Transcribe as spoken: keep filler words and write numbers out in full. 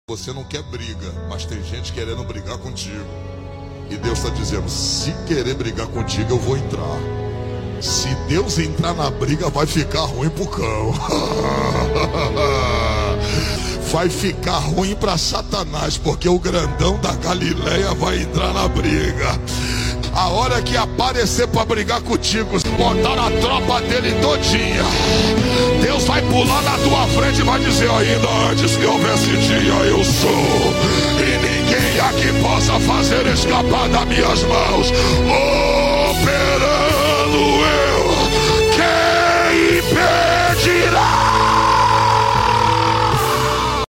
Você não quer briga, mas tem gente querendo brigar contigo. E Deus está dizendo, se querer brigar contigo, eu vou entrar. Se Deus entrar na briga, vai ficar ruim pro cão. Vai ficar ruim para Satanás, porque o grandão da Galileia vai entrar na briga. A hora que aparecer para brigar contigo, botar a tropa dele todinha, Deus vai pular na tua frente e vai dizer, ainda antes que houvesse dia eu sou, e ninguém aqui possa fazer escapar das minhas mãos. Oh!